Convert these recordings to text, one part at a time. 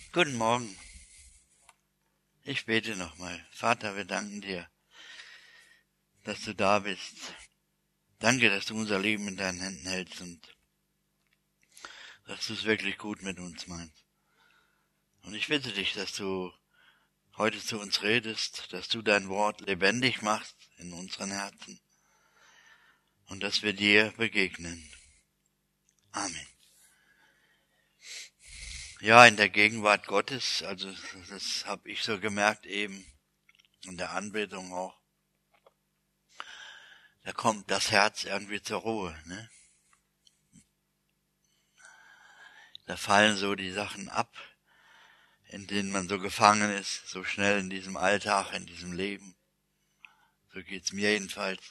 Guten Morgen. Ich bete nochmal. Vater, wir danken dir, dass du da bist. Danke, dass du unser Leben in deinen Händen hältst und dass du es wirklich gut mit uns meinst. Und ich bitte dich, dass du heute zu uns redest, dass du dein Wort lebendig machst in unseren Herzen und dass wir dir begegnen. Amen. Ja, in der Gegenwart Gottes, also das habe ich so gemerkt eben, in der Anbetung auch, da kommt das Herz irgendwie zur Ruhe, ne? Da fallen so die Sachen ab, in denen man so gefangen ist, so schnell in diesem Alltag, in diesem Leben. So geht's mir jedenfalls.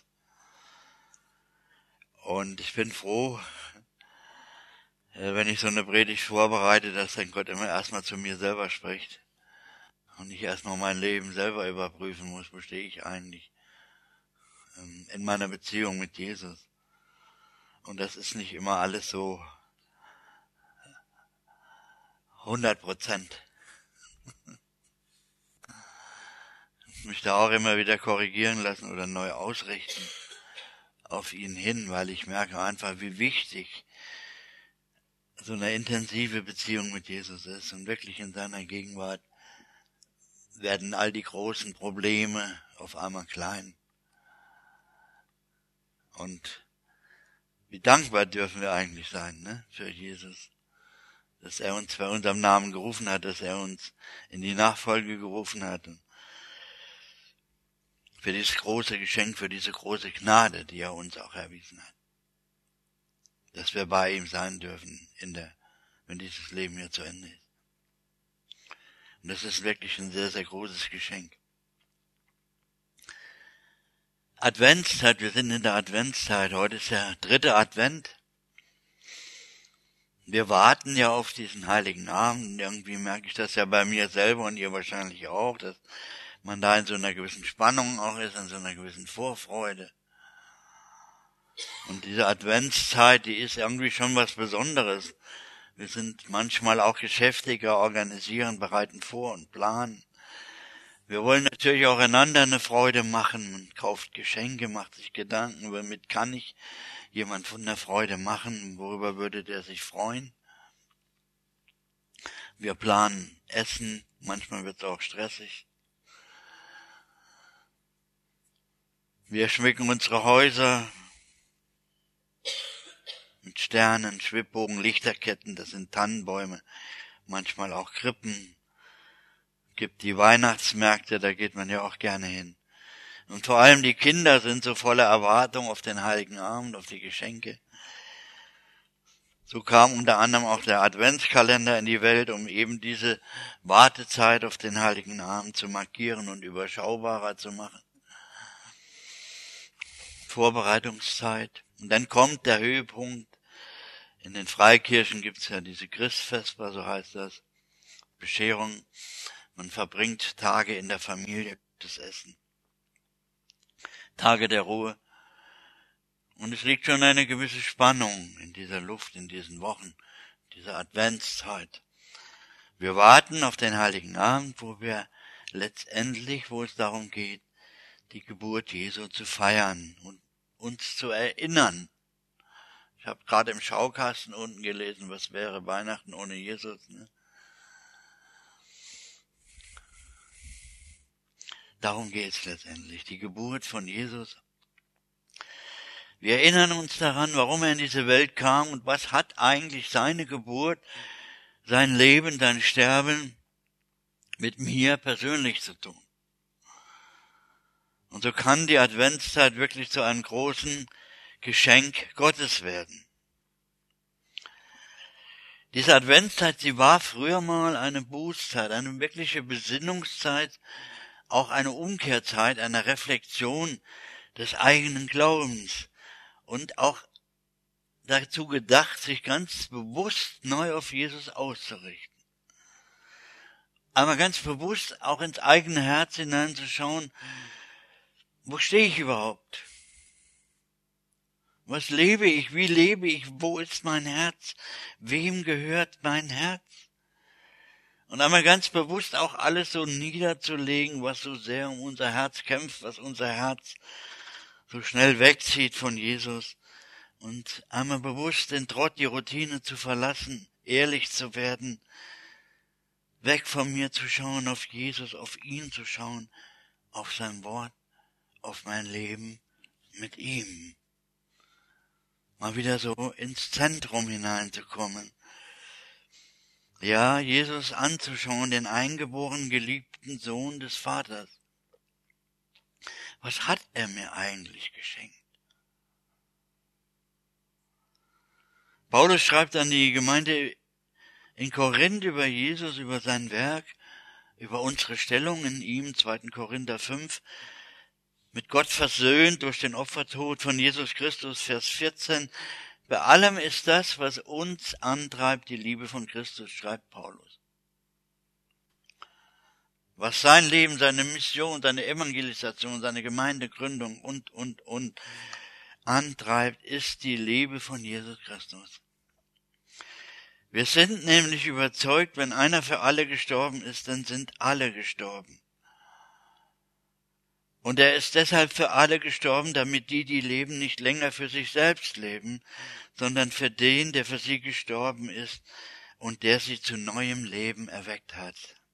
Und ich bin froh, wenn ich so eine Predigt vorbereite, dass dann Gott immer erstmal zu mir selber spricht und ich erstmal mein Leben selber überprüfen muss, wo stehe ich eigentlich in meiner Beziehung mit Jesus. Und das ist nicht immer alles so 100%. Ich muss mich da auch immer wieder korrigieren lassen oder neu ausrichten auf ihn hin, weil ich merke einfach, wie wichtig so eine intensive Beziehung mit Jesus ist und wirklich in seiner Gegenwart werden all die großen Probleme auf einmal klein. Und wie dankbar dürfen wir eigentlich sein, ne, für Jesus, dass er uns bei unserem Namen gerufen hat, dass er uns in die Nachfolge gerufen hat und für dieses große Geschenk, für diese große Gnade, die er uns auch erwiesen hat, dass wir bei ihm sein dürfen, wenn dieses Leben hier zu Ende ist. Und das ist wirklich ein sehr, sehr großes Geschenk. Adventszeit, wir sind in der Adventszeit, heute ist der 3. Advent. Wir warten ja auf diesen heiligen Abend, irgendwie merke ich das ja bei mir selber und ihr wahrscheinlich auch, dass man da in so einer gewissen Spannung auch ist, in so einer gewissen Vorfreude. Und diese Adventszeit, die ist irgendwie schon was Besonderes. Wir sind manchmal auch geschäftiger, organisieren, bereiten vor und planen. Wir wollen natürlich auch einander eine Freude machen. Man kauft Geschenke, macht sich Gedanken, womit kann ich jemand von der Freude machen, worüber würde der sich freuen. Wir planen Essen, manchmal wird es auch stressig. Wir schmücken unsere Häuser mit Sternen, Schwibbogen, Lichterketten, das sind Tannenbäume, manchmal auch Krippen. Gibt die Weihnachtsmärkte, da geht man ja auch gerne hin. Und vor allem die Kinder sind so voller Erwartung auf den heiligen Abend, auf die Geschenke. So kam unter anderem auch der Adventskalender in die Welt, um eben diese Wartezeit auf den heiligen Abend zu markieren und überschaubarer zu machen. Vorbereitungszeit. Und dann kommt der Höhepunkt. In den Freikirchen gibt's ja diese Christvesper, so heißt das. Bescherung. Man verbringt Tage in der Familie, das Essen. Tage der Ruhe. Und es liegt schon eine gewisse Spannung in dieser Luft, in diesen Wochen, dieser Adventszeit. Wir warten auf den heiligen Abend, wo es darum geht, die Geburt Jesu zu feiern und uns zu erinnern. Ich habe gerade im Schaukasten unten gelesen, was wäre Weihnachten ohne Jesus, ne? Darum geht's letztendlich, die Geburt von Jesus. Wir erinnern uns daran, warum er in diese Welt kam und was hat eigentlich seine Geburt, sein Leben, sein Sterben mit mir persönlich zu tun. Und so kann die Adventszeit wirklich zu einem großen Geschenk Gottes werden. Diese Adventszeit, sie war früher mal eine Bußzeit, eine wirkliche Besinnungszeit, auch eine Umkehrzeit, eine Reflexion des eigenen Glaubens und auch dazu gedacht, sich ganz bewusst neu auf Jesus auszurichten. Aber ganz bewusst auch ins eigene Herz hineinzuschauen, wo stehe ich überhaupt? Was lebe ich? Wie lebe ich? Wo ist mein Herz? Wem gehört mein Herz? Und einmal ganz bewusst auch alles so niederzulegen, was so sehr um unser Herz kämpft, was unser Herz so schnell wegzieht von Jesus. Und einmal bewusst den Trott, die Routine zu verlassen, ehrlich zu werden, weg von mir zu schauen auf Jesus, auf ihn zu schauen, auf sein Wort, auf mein Leben mit ihm. Mal wieder so ins Zentrum hineinzukommen. Ja, Jesus anzuschauen, den eingeborenen geliebten Sohn des Vaters. Was hat er mir eigentlich geschenkt? Paulus schreibt an die Gemeinde in Korinth über Jesus, über sein Werk, über unsere Stellung in ihm, 2. Korinther 5, mit Gott versöhnt durch den Opfertod von Jesus Christus, Vers 14. Bei allem ist das, was uns antreibt, die Liebe von Christus, schreibt Paulus. Was sein Leben, seine Mission, seine Evangelisation, seine Gemeindegründung und antreibt, ist die Liebe von Jesus Christus. Wir sind nämlich überzeugt, wenn einer für alle gestorben ist, dann sind alle gestorben. Und er ist deshalb für alle gestorben, damit die leben, nicht länger für sich selbst leben, sondern für den, der für sie gestorben ist und der sie zu neuem Leben erweckt hat.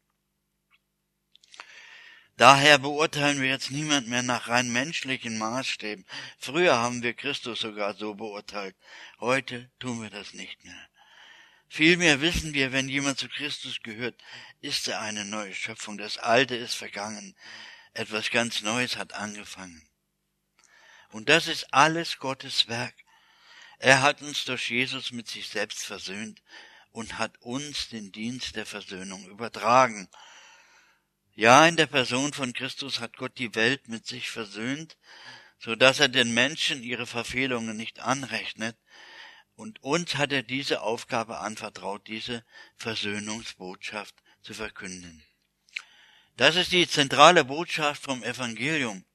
Daher beurteilen wir jetzt niemand mehr nach rein menschlichen Maßstäben. Früher haben wir Christus sogar so beurteilt. Heute tun wir das nicht mehr. Vielmehr wissen wir, wenn jemand zu Christus gehört, ist er eine neue Schöpfung. Das Alte ist vergangen. Etwas ganz Neues hat angefangen. Und das ist alles Gottes Werk. Er hat uns durch Jesus mit sich selbst versöhnt und hat uns den Dienst der Versöhnung übertragen. Ja, in der Person von Christus hat Gott die Welt mit sich versöhnt, so dass er den Menschen ihre Verfehlungen nicht anrechnet, und uns hat er diese Aufgabe anvertraut, diese Versöhnungsbotschaft zu verkünden. Das ist die zentrale Botschaft vom Evangelium.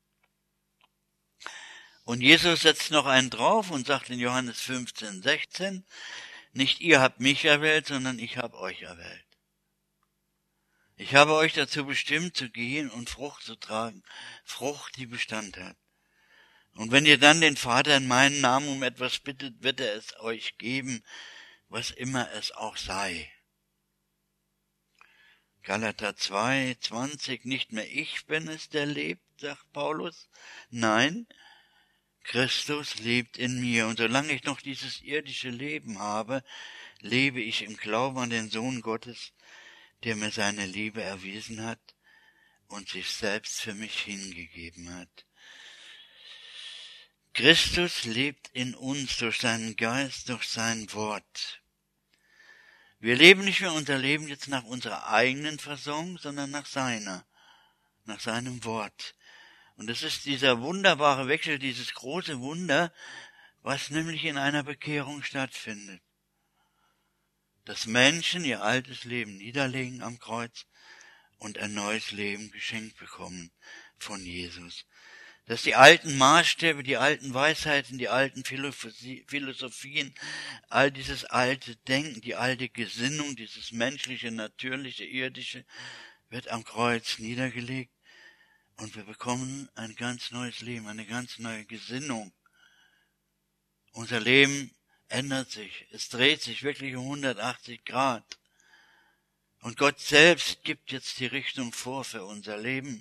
Und Jesus setzt noch einen drauf und sagt in Johannes 15,16, nicht ihr habt mich erwählt, sondern ich habe euch erwählt. Ich habe euch dazu bestimmt, zu gehen und Frucht zu tragen, Frucht, die Bestand hat. Und wenn ihr dann den Vater in meinem Namen um etwas bittet, wird er es euch geben, was immer es auch sei. Galater 2,20, nicht mehr ich bin es, der lebt, sagt Paulus. Nein, Christus lebt in mir. Und solange ich noch dieses irdische Leben habe, lebe ich im Glauben an den Sohn Gottes, der mir seine Liebe erwiesen hat und sich selbst für mich hingegeben hat. Christus lebt in uns durch seinen Geist, durch sein Wort. Wir leben nicht mehr unser Leben jetzt nach unserer eigenen Versorgung, sondern nach seiner, nach seinem Wort. Und es ist dieser wunderbare Wechsel, dieses große Wunder, was nämlich in einer Bekehrung stattfindet. Dass Menschen ihr altes Leben niederlegen am Kreuz und ein neues Leben geschenkt bekommen von Jesus. Dass die alten Maßstäbe, die alten Weisheiten, die alten Philosophien, all dieses alte Denken, die alte Gesinnung, dieses menschliche, natürliche, irdische, wird am Kreuz niedergelegt und wir bekommen ein ganz neues Leben, eine ganz neue Gesinnung. Unser Leben ändert sich, es dreht sich wirklich um 180 Grad. Und Gott selbst gibt jetzt die Richtung vor für unser Leben.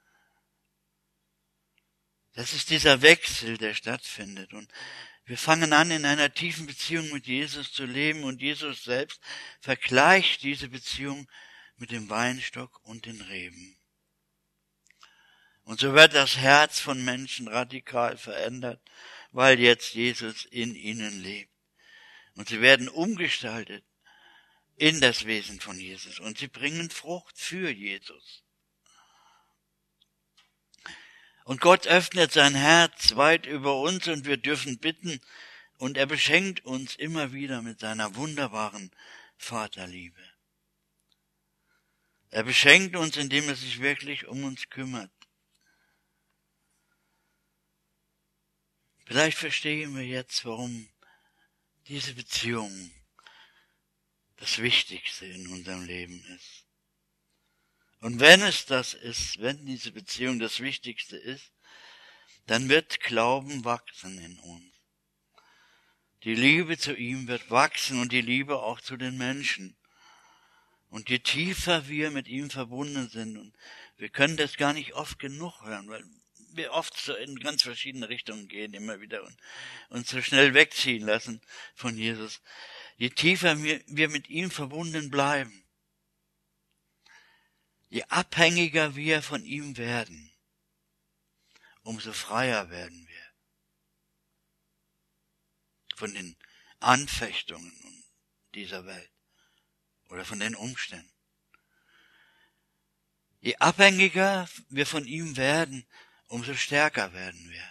Das ist dieser Wechsel, der stattfindet. Und wir fangen an, in einer tiefen Beziehung mit Jesus zu leben. Und Jesus selbst vergleicht diese Beziehung mit dem Weinstock und den Reben. Und so wird das Herz von Menschen radikal verändert, weil jetzt Jesus in ihnen lebt. Und sie werden umgestaltet in das Wesen von Jesus. Und sie bringen Frucht für Jesus. Und Gott öffnet sein Herz weit über uns und wir dürfen bitten und er beschenkt uns immer wieder mit seiner wunderbaren Vaterliebe. Er beschenkt uns, indem er sich wirklich um uns kümmert. Vielleicht verstehen wir jetzt, warum diese Beziehung das Wichtigste in unserem Leben ist. Und wenn es das ist, wenn diese Beziehung das Wichtigste ist, dann wird Glauben wachsen in uns. Die Liebe zu ihm wird wachsen und die Liebe auch zu den Menschen. Und je tiefer wir mit ihm verbunden sind, und wir können das gar nicht oft genug hören, weil wir oft so in ganz verschiedene Richtungen gehen, immer wieder und uns so schnell wegziehen lassen von Jesus. Je tiefer wir mit ihm verbunden bleiben, je abhängiger wir von ihm werden, umso freier werden wir von den Anfechtungen dieser Welt oder von den Umständen. Je abhängiger wir von ihm werden, umso stärker werden wir.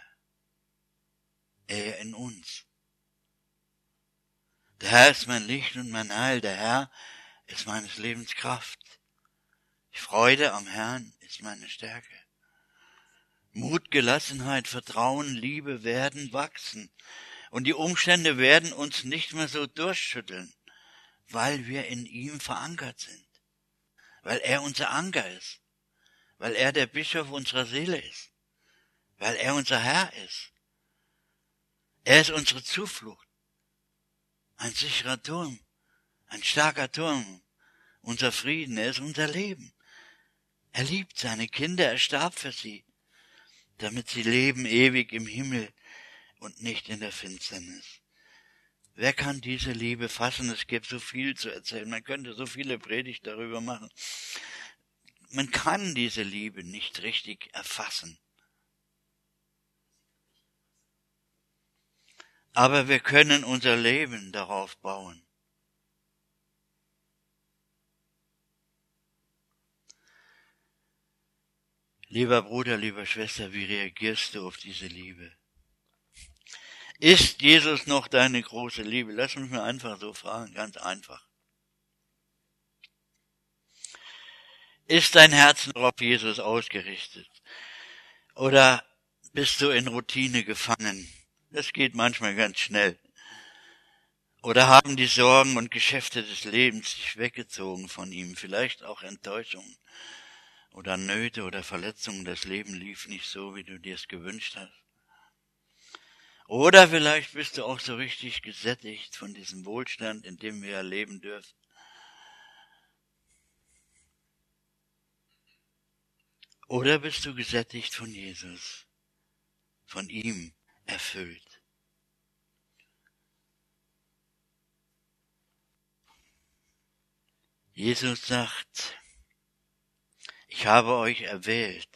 Er in uns. Der Herr ist mein Licht und mein Heil, der Herr ist meines Lebens Kraft. Die Freude am Herrn ist meine Stärke. Mut, Gelassenheit, Vertrauen, Liebe werden wachsen. Und die Umstände werden uns nicht mehr so durchschütteln, weil wir in ihm verankert sind. Weil er unser Anker ist. Weil er der Bischof unserer Seele ist. Weil er unser Herr ist. Er ist unsere Zuflucht. Ein sicherer Turm. Ein starker Turm. Unser Frieden. Er ist unser Leben. Er liebt seine Kinder. Er starb für sie, damit sie leben ewig im Himmel und nicht in der Finsternis. Wer kann diese Liebe fassen? Es gibt so viel zu erzählen. Man könnte so viele Predigt darüber machen. Man kann diese Liebe nicht richtig erfassen. Aber wir können unser Leben darauf bauen. Lieber Bruder, liebe Schwester, wie reagierst du auf diese Liebe? Ist Jesus noch deine große Liebe? Lass mich mal einfach so fragen, ganz einfach. Ist dein Herz noch auf Jesus ausgerichtet? Oder bist du in Routine gefangen? Das geht manchmal ganz schnell. Oder haben die Sorgen und Geschäfte des Lebens sich weggezogen von ihm? Vielleicht auch Enttäuschungen oder Nöte oder Verletzungen. Das Leben lief nicht so, wie du dir es gewünscht hast. Oder vielleicht bist du auch so richtig gesättigt von diesem Wohlstand, in dem wir ja leben dürfen. Oder bist du gesättigt von Jesus, von ihm erfüllt? Jesus sagt, ich habe euch erwählt.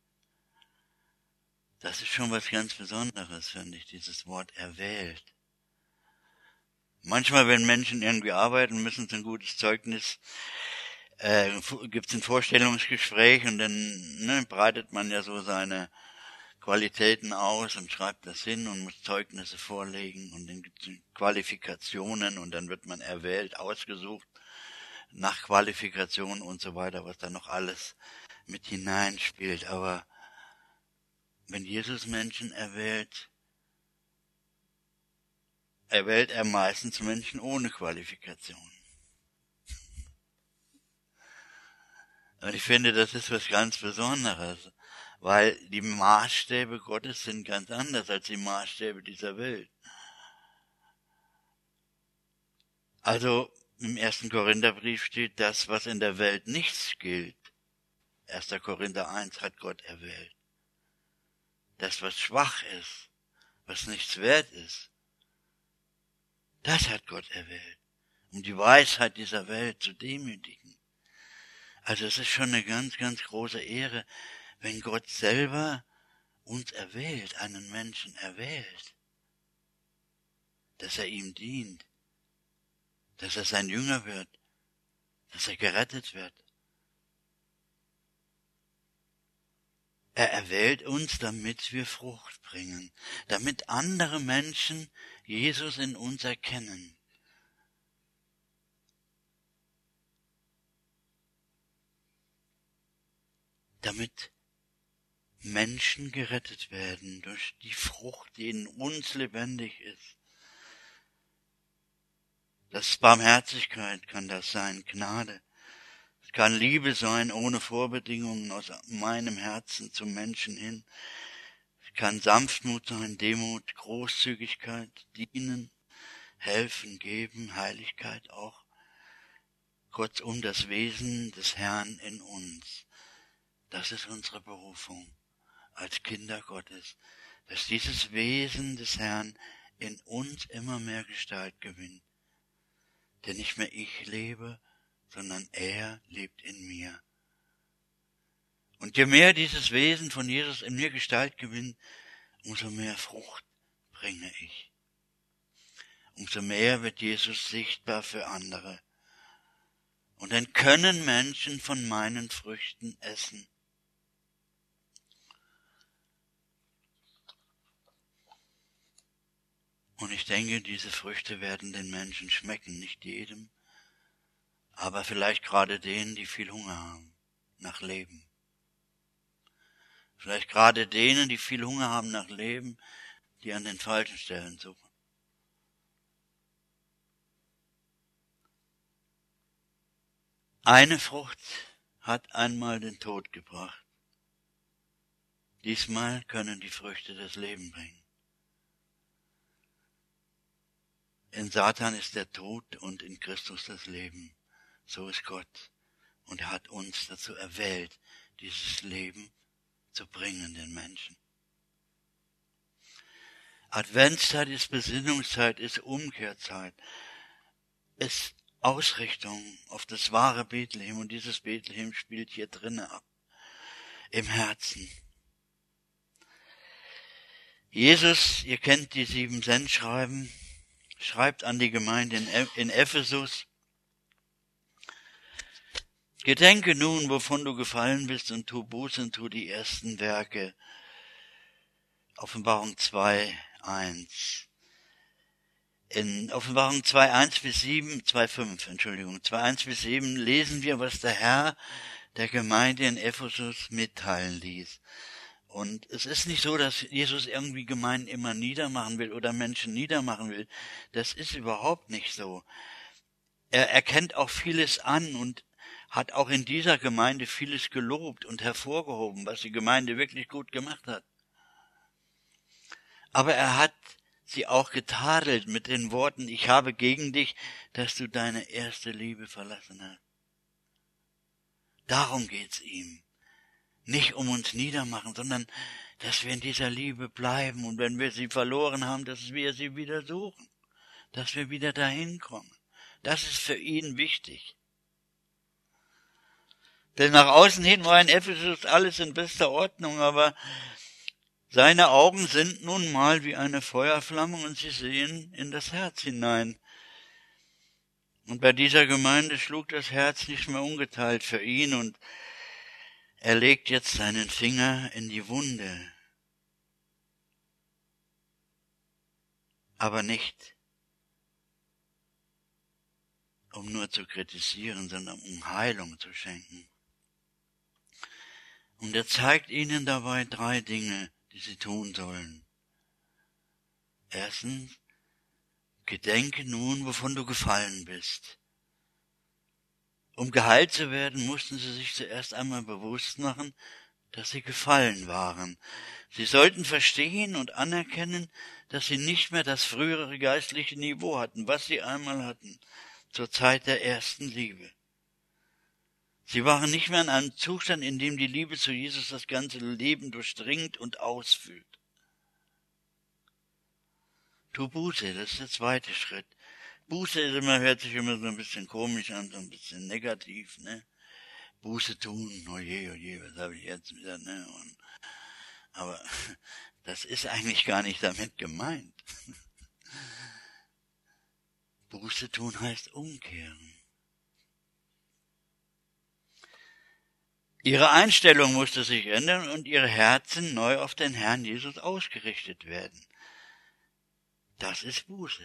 Das ist schon was ganz Besonderes, finde ich, dieses Wort erwählt. Manchmal, wenn Menschen irgendwie arbeiten, müssen sie ein gutes Zeugnis, gibt es ein Vorstellungsgespräch und dann breitet man ja so seine Qualitäten aus und schreibt das hin und muss Zeugnisse vorlegen und dann gibt es Qualifikationen und dann wird man erwählt, ausgesucht nach Qualifikation und so weiter, was da noch alles mit hineinspielt. Aber wenn Jesus Menschen erwählt er meistens Menschen ohne Qualifikation. Und ich finde, das ist was ganz Besonderes, weil die Maßstäbe Gottes sind ganz anders als die Maßstäbe dieser Welt. Also im 1. Korintherbrief steht, das, was in der Welt nichts gilt. 1. Korinther 1 hat Gott erwählt. Das, was schwach ist, was nichts wert ist, das hat Gott erwählt, um die Weisheit dieser Welt zu demütigen. Also es ist schon eine ganz, ganz große Ehre, wenn Gott selber uns erwählt, einen Menschen erwählt, dass er ihm dient, dass er sein Jünger wird, dass er gerettet wird. Er erwählt uns, damit wir Frucht bringen, damit andere Menschen Jesus in uns erkennen. Damit Menschen gerettet werden durch die Frucht, die in uns lebendig ist. Das ist Barmherzigkeit, kann das sein, Gnade. Es kann Liebe sein, ohne Vorbedingungen aus meinem Herzen zum Menschen hin. Es kann Sanftmut sein, Demut, Großzügigkeit, Dienen, Helfen, Geben, Heiligkeit auch. Kurzum, das Wesen des Herrn in uns. Das ist unsere Berufung als Kinder Gottes, dass dieses Wesen des Herrn in uns immer mehr Gestalt gewinnt. Denn nicht mehr ich lebe, sondern er lebt in mir. Und je mehr dieses Wesen von Jesus in mir Gestalt gewinnt, umso mehr Frucht bringe ich. Umso mehr wird Jesus sichtbar für andere. Und dann können Menschen von meinen Früchten essen. Und ich denke, diese Früchte werden den Menschen schmecken, nicht jedem, aber vielleicht gerade denen, die viel Hunger haben nach Leben. Vielleicht gerade denen, die viel Hunger haben nach Leben, die an den falschen Stellen suchen. Eine Frucht hat einmal den Tod gebracht. Diesmal können die Früchte das Leben bringen. In Satan ist der Tod und in Christus das Leben. So ist Gott. Und er hat uns dazu erwählt, dieses Leben zu bringen den Menschen. Adventszeit ist Besinnungszeit, ist Umkehrzeit, ist Ausrichtung auf das wahre Bethlehem. Und dieses Bethlehem spielt hier drinnen ab, im Herzen. Jesus, ihr kennt die 7 Sendschreiben, schreibt an die Gemeinde in Ephesus: Gedenke nun, wovon du gefallen bist, und tu Buße und tu die ersten Werke. Offenbarung 2,1. In Offenbarung 2,1 bis 7, 2,1 bis 7 lesen wir, was der Herr der Gemeinde in Ephesus mitteilen ließ. Und es ist nicht so, dass Jesus irgendwie Gemeinden immer niedermachen will oder Menschen niedermachen will. Das ist überhaupt nicht so. Er erkennt auch vieles an und hat auch in dieser Gemeinde vieles gelobt und hervorgehoben, was die Gemeinde wirklich gut gemacht hat. Aber er hat sie auch getadelt mit den Worten: Ich habe gegen dich, dass du deine erste Liebe verlassen hast. Darum geht's ihm. Nicht um uns niedermachen, sondern dass wir in dieser Liebe bleiben und wenn wir sie verloren haben, dass wir sie wieder suchen, dass wir wieder dahin kommen. Das ist für ihn wichtig. Denn nach außen hin war in Ephesus alles in bester Ordnung, aber seine Augen sind nun mal wie eine Feuerflamme und sie sehen in das Herz hinein. Und bei dieser Gemeinde schlug das Herz nicht mehr ungeteilt für ihn und er legt jetzt seinen Finger in die Wunde. Aber nicht, um nur zu kritisieren, sondern um Heilung zu schenken. Und er zeigt ihnen dabei 3 Dinge, die sie tun sollen. Erstens, gedenke nun, wovon du gefallen bist. Um geheilt zu werden, mussten sie sich zuerst einmal bewusst machen, dass sie gefallen waren. Sie sollten verstehen und anerkennen, dass sie nicht mehr das frühere geistliche Niveau hatten, was sie einmal hatten, zur Zeit der ersten Liebe. Sie waren nicht mehr in einem Zustand, in dem die Liebe zu Jesus das ganze Leben durchdringt und ausfüllt. Tu Buße, das ist der zweite Schritt. Buße hört sich immer so ein bisschen komisch an, so ein bisschen negativ, ne? Buße tun, oje, was habe ich jetzt wieder, ne? Aber das ist eigentlich gar nicht damit gemeint. Buße tun heißt umkehren. Ihre Einstellung musste sich ändern und ihre Herzen neu auf den Herrn Jesus ausgerichtet werden. Das ist Buße.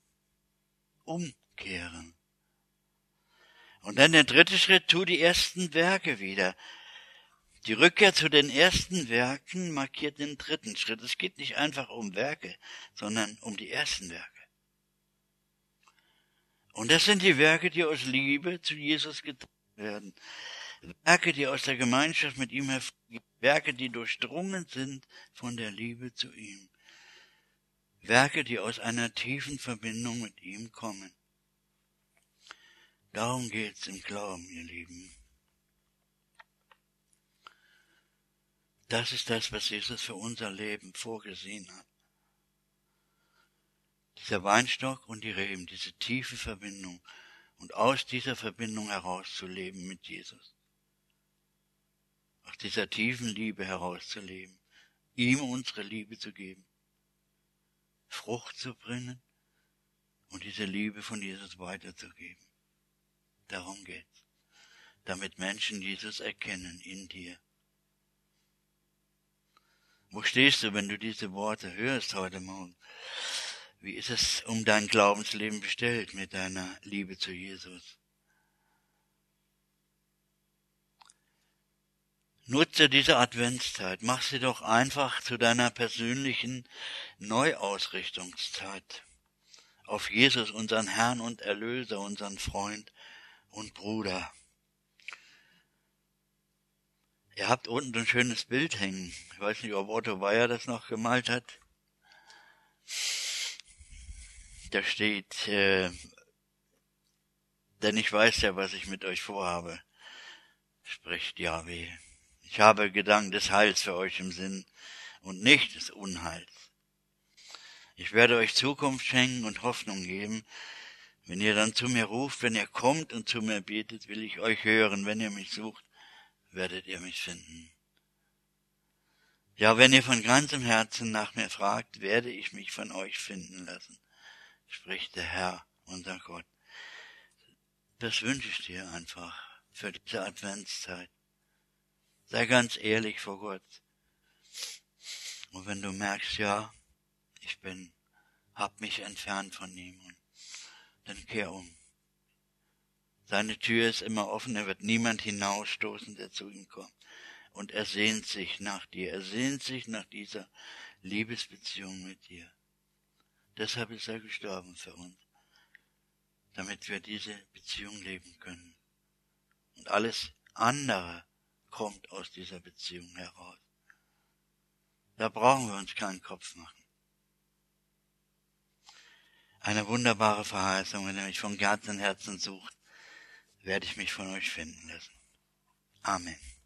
Umkehren. Und dann der dritte Schritt, tu die ersten Werke wieder. Die Rückkehr zu den ersten Werken markiert den dritten Schritt. Es geht nicht einfach um Werke, sondern um die ersten Werke. Und das sind die Werke, die aus Liebe zu Jesus getan werden. Werke, die aus der Gemeinschaft mit ihm hervorgehen. Werke, die durchdrungen sind von der Liebe zu ihm. Werke, die aus einer tiefen Verbindung mit ihm kommen. Darum geht's im Glauben, ihr Lieben. Das ist das, was Jesus für unser Leben vorgesehen hat. Dieser Weinstock und die Reben, diese tiefe Verbindung und aus dieser Verbindung heraus zu leben mit Jesus. Aus dieser tiefen Liebe herauszuleben, ihm unsere Liebe zu geben, Frucht zu bringen und diese Liebe von Jesus weiterzugeben. Darum geht's. Damit Menschen Jesus erkennen in dir. Wo stehst du, wenn du diese Worte hörst heute Morgen? Wie ist es um dein Glaubensleben bestellt mit deiner Liebe zu Jesus? Nutze diese Adventszeit, mach sie doch einfach zu deiner persönlichen Neuausrichtungszeit auf Jesus, unseren Herrn und Erlöser, unseren Freund und Bruder. Ihr habt unten ein schönes Bild hängen. Ich weiß nicht, ob Otto Weyer das noch gemalt hat. Da steht, denn ich weiß ja, was ich mit euch vorhabe, spricht Jahwe. Ich habe Gedanken des Heils für euch im Sinn und nicht des Unheils. Ich werde euch Zukunft schenken und Hoffnung geben. Wenn ihr dann zu mir ruft, wenn ihr kommt und zu mir betet, will ich euch hören. Wenn ihr mich sucht, werdet ihr mich finden. Ja, wenn ihr von ganzem Herzen nach mir fragt, werde ich mich von euch finden lassen, spricht der Herr, unser Gott. Das wünsche ich dir einfach für diese Adventszeit. Sei ganz ehrlich vor Gott. Und wenn du merkst, ja, hab mich entfernt von ihm, dann kehr um. Seine Tür ist immer offen, er wird niemand hinausstoßen, der zu ihm kommt. Und er sehnt sich nach dir, er sehnt sich nach dieser Liebesbeziehung mit dir. Deshalb ist er gestorben für uns, damit wir diese Beziehung leben können. Und alles andere kommt aus dieser Beziehung heraus. Da brauchen wir uns keinen Kopf machen. Eine wunderbare Verheißung, wenn ihr mich von ganzem Herzen sucht, werde ich mich von euch finden lassen. Amen.